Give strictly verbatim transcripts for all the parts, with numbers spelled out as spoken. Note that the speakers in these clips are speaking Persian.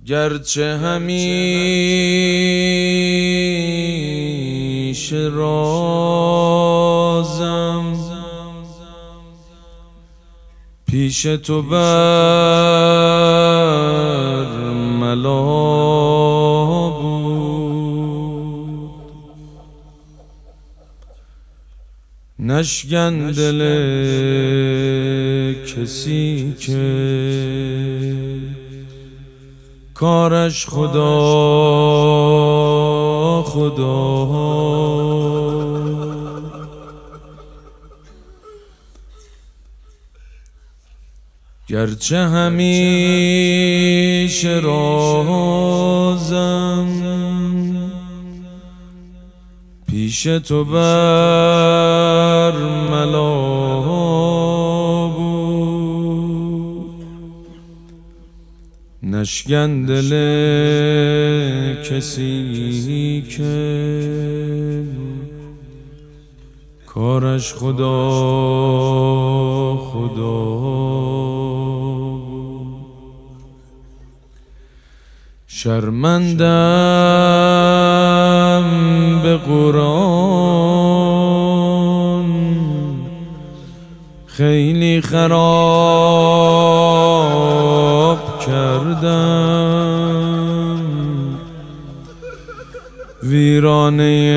گرچه همیشه رازم پیش تو بر ملا بود، نشکن دل کسی که کارش خدا خدا. گرچه همیشه رازم پیش تو بر ملا بود، نشکن دل کسی که کارش خدا خدا. شرمندم به قرآن خیلی خراب کردم، ویرانه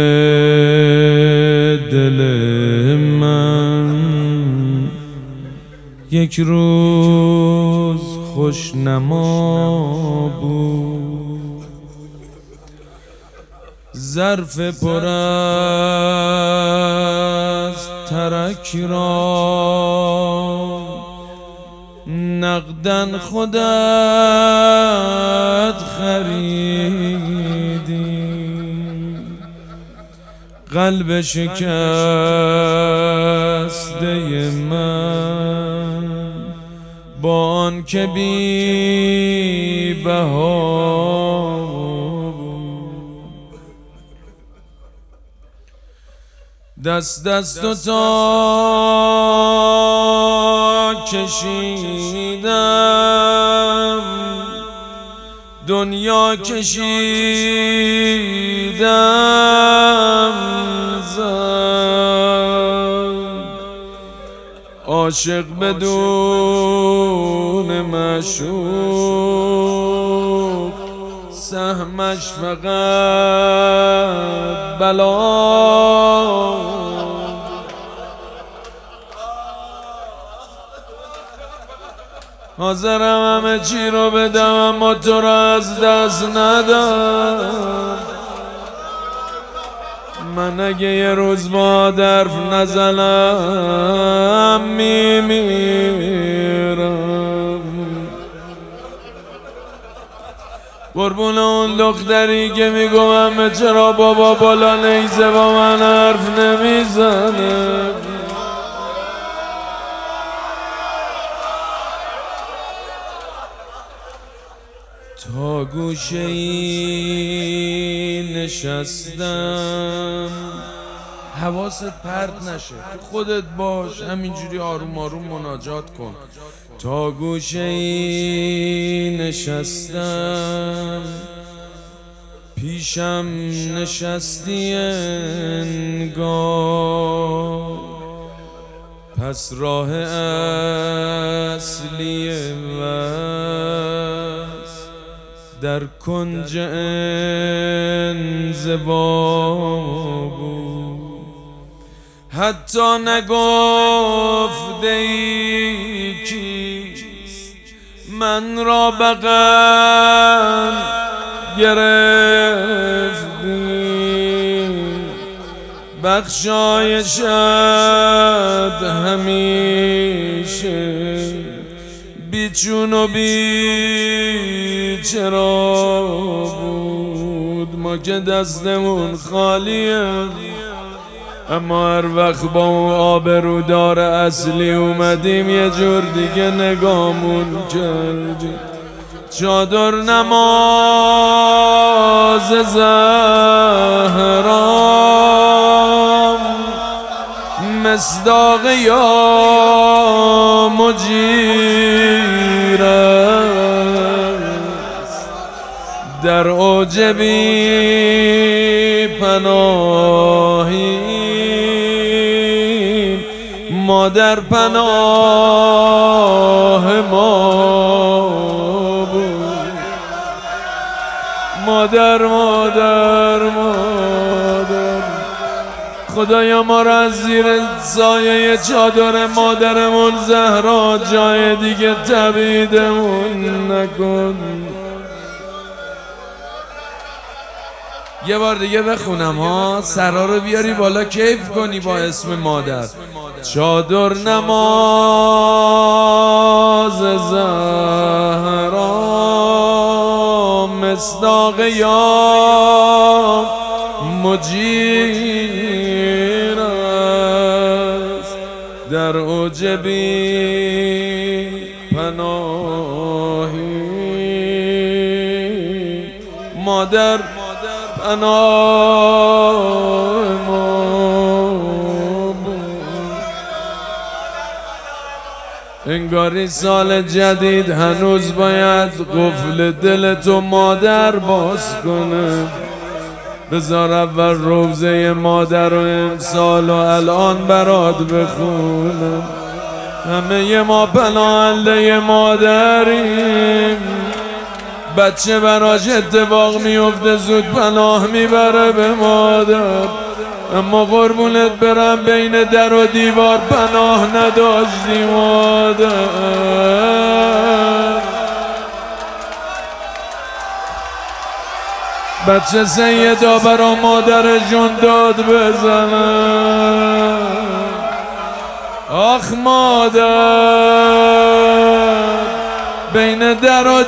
دل من یک روز خوشنما بود. ظرف پر از ترک را نقدن خودت خریدی، قلب شکسته من با آن که بی بها دست دست و تا کشیدم، دنیا کشیدم زد، عاشق بدون معشوق سهمش فقط بلا. حاضرم همه چی رو بدم اما تو رو از دست ندم. من اگه یه روز با درف نزنم میمیرم. قربون اون دختری که میگم همه چرا بابا بالا نیزه با من حرف نمیزنه. تا گوشه ای نشستم، حواست پرت نشه، تو خودت باش، همینجوری آروم آروم مناجات کن. تا گوشه ای نشستم، پیشم نشستی انگار، پس راه اصلی وصل در کنج انزوا بود. حتی نگفته ای کیست من را بغل گرفتی، بخشایشت همیشه بیچون و بیچرا بود. ما که دستمون خالیه اما هر وقت با اون آبرودار اصلی اومدیم یه جور دیگه نگامون کردیم. چادر نماز زهرام مصداق یا مجیر است، در اوج بی پناهی ما در پناه ما بود. مادر مادر مادر خدایا ما را از زیر سایه چادر مادرمون زهرا جای دیگه تبعیدمون نکن. یه بار دیگه بخونم ها، سرا رو بیاری بالا کیف کنی با اسم مادر. چادر نماز زهرا مصداق یا مجیر است در اوج بی پناهی مادر پناه ما بود. انگاری سال جدید هنوز باید قفل دل تو مادر باز کنه. بذار اول روزه مادر و امسال و الان برات بخونم. همه ی ما پناهنده مادریم، بچه براش اتفاق میفته زود پناه میبره به مادر. اما قربونت برم بین در و دیوار پناه نداشتی مادر. بچه سیدا برا مادرشون داد بزنه. آخ مادر بین در و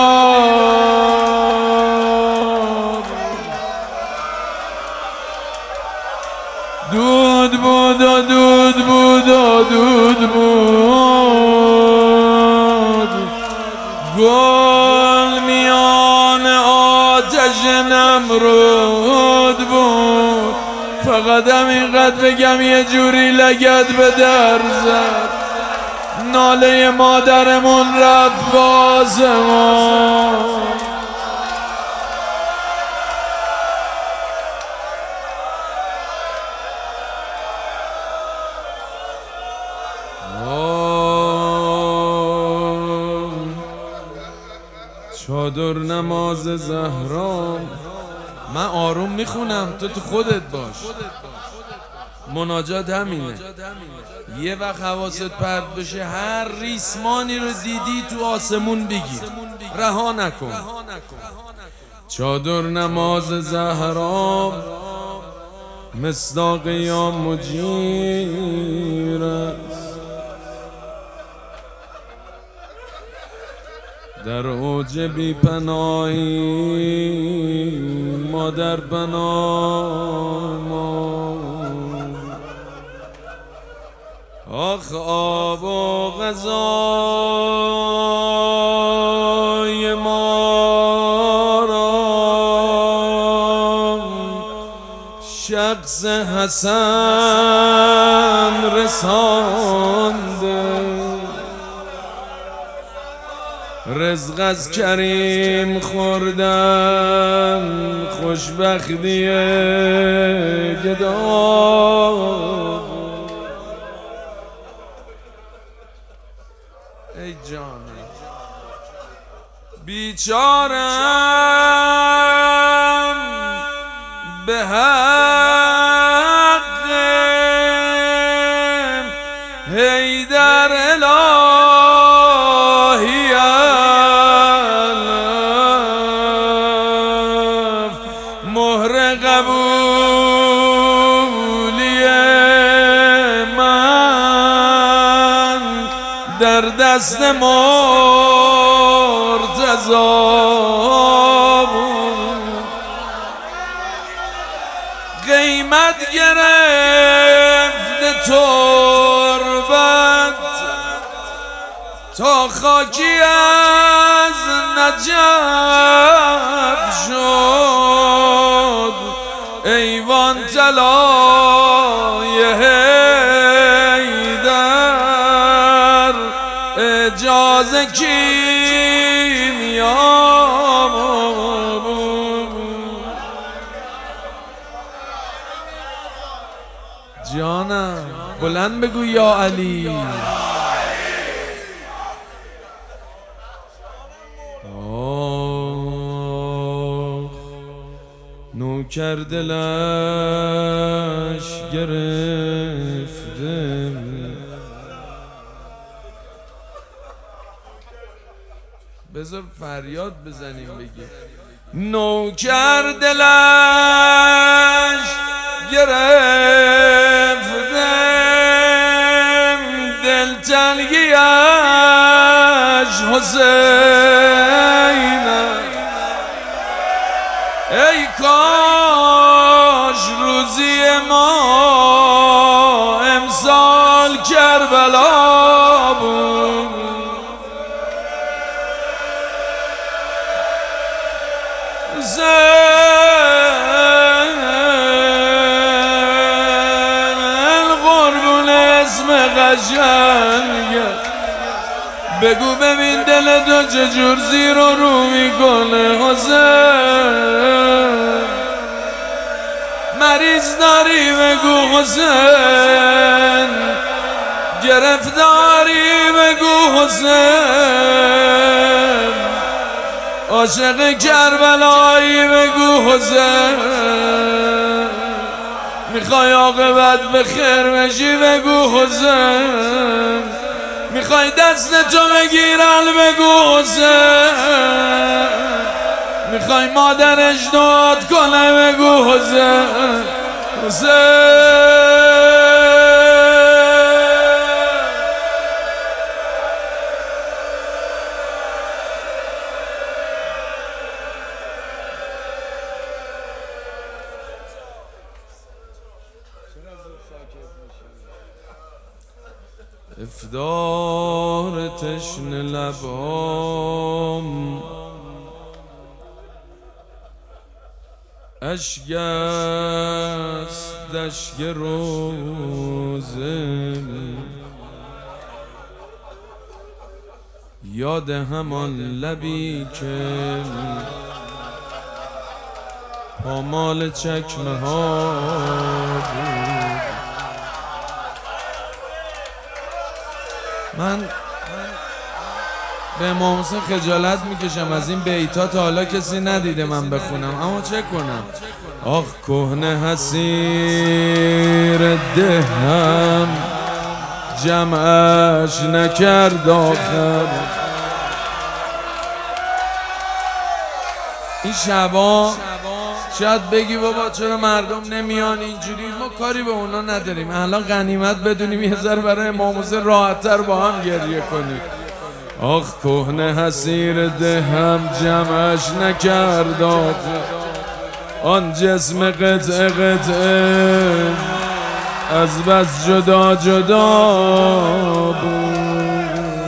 دیوار دود بود و دود بود و دود بود. گل میان آتش نمرود بود. فقط همینقدر بگم یه جوری لگد به در زد. ناله مادرمون رفت باز ما. چادر نماز زهرا. من آروم میخونم تو تو خودت باش. مناجات همینه. یه وقت حواست پرت بشه هر ریسمانی رو دیدی تو آسمون بگیر، رها نکن. چادر نماز زهرا مصداق یا مجیر است در اوج بی پناهی ما در پناه ما. آخ آب و غذای ما را شخص حسن رسانده. رزق از کریم خوردن خوشبختی گدا. ای جان بیچارم به حق حیدر الهی الف مهر قبولی من در دست مرتضی بود. قیمت گرفت تربت تا خاکی از نجف شد. ایوان طلای حیدر اجازه کیمیا بود. بلند بگو یا علی. نوکر دلش گرفته، بذار فریاد بزنیم بگیم نوکر دلش گرفته، دل تنگیش حسین. ای کاش روزی ما امسال کربلا بود، قربون اسم قشنگ. بگو ببین دل تو چجور زیر و رو میکنه حسین. مریض داری بگو حسین، گرفتاری بگو حسین، عاشق کربلایی بگو حسین. میخوای عاقبت به خیر بشی بگو حسین، میخوای دست تو بگیرن بگو حسین، میخوای مادرش داد کنه بگو حسین. حسین افدار تشن لبام اشک است اشک روزه، یاد همان لبی که پامال چکمه ها بود. من به امام حسین خجالت میکشم از این بیتا، تا حالا کسی ندیده من بخونم، اما چه کنم. آخ کهنه حسیر دهم جمعش نکرد آخر. این شبا شاید بگی بابا چرا مردم نمیان اینجوری، ما کاری به اونا نداریم. الان غنیمت بدونیم یه ذره برای امام حسین راحت‌تر با هم گریه کنیم. آخ کهنه حسیر دهم جمعش نکرد آخر، آن جسم قطعه قطعه از بس جدا جدا بود.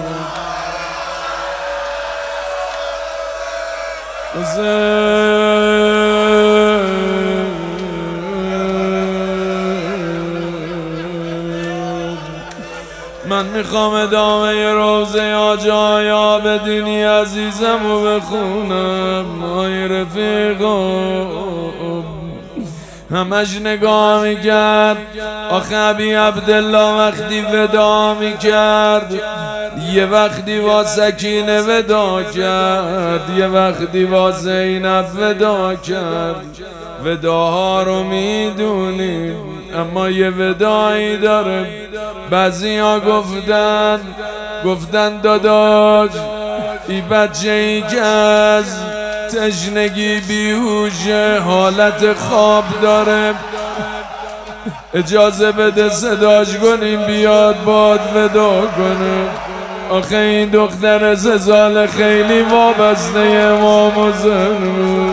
من میخوام ادامه روزه آجای آبدینی عزیزم رو بخونم. آی رفیقم همش نگاه میکرد، آخه ابی عبدالله وقتی ودا میکرد یه وقتی با سکینه ودا کرد، یه وقتی با زینب ودا کرد. وداها رو میدونیم اما یه ودایی داره. بعضی ها گفتن گفتن داداش ای بچه ای که از تشنگی بیهوشه، حالت خواب داره، اجازه بده صداش کنیم بیاد باد ودا کنه. آخه این دختر زلزال خیلی وابسته امام حسین بود.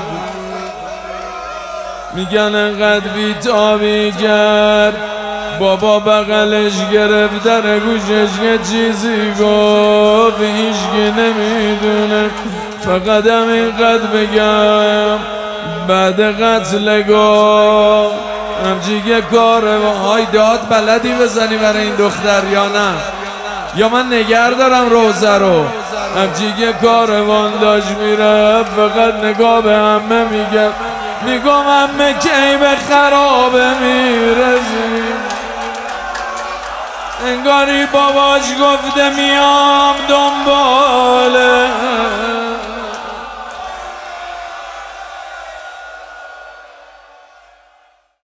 میگن انقدر بیتابی کرد، بابا بغلش گرفت در گوشش یه چیزی گفت هیچکی نمیدونه، فقط هم اینقدر بگم بعد قتل گفت همچی که کاره های داد بلدی بزنی برای این دختر یا نه؟ یا من نگر دارم روزه رو؟ همچی که کاروان داشت میره فقط نگاه به همه میگم میگم همه کی به خرابه میرزیم. انگاری باباش گفته میام دنباله